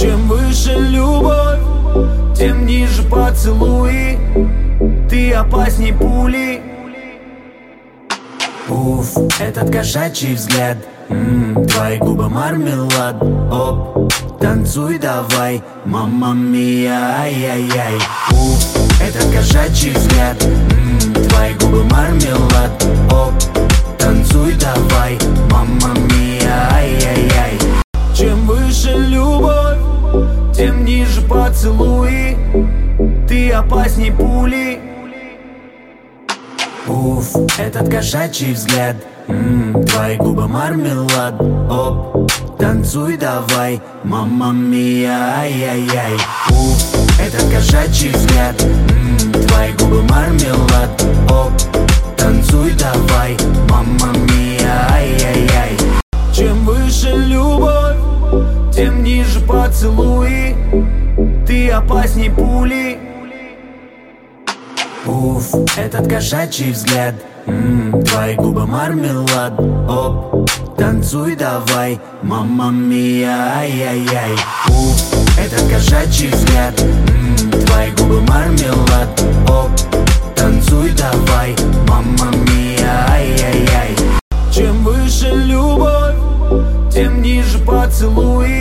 Чем выше любовь, тем ниже поцелуи. Ты опасней пули. Уф, этот кошачий взгляд, твои губы мармелад. Оп, танцуй давай, мамма мия, ай-яй-яй. Уф, этот кошачий взгляд, твои губы мармелад. Оп, танцуй давай, мамма мия, ай-яй-яй. Чем выше любовь, тем ниже поцелуи. Ты опасней пули. Уф, этот кошачий взгляд, твои губы мармелад. Оп, танцуй давай, мамма мия, ай-яй-яй. Уф, этот кошачий взгляд, твои губы мармелад. Оп, танцуй давай, мамма мия, ай-яй-яй. Чем выше любовь, тем ниже поцелуи. Ты опасней пули. Уф, этот кошачий взгляд, твои губы мармелад. Оп, танцуй давай, мамма мия, ай-яй-яй. Уф, этот кошачий взгляд, твои губы мармелад. Оп, танцуй давай, мамма мия, ай-яй-яй. Чем выше любовь, тем ниже поцелуи.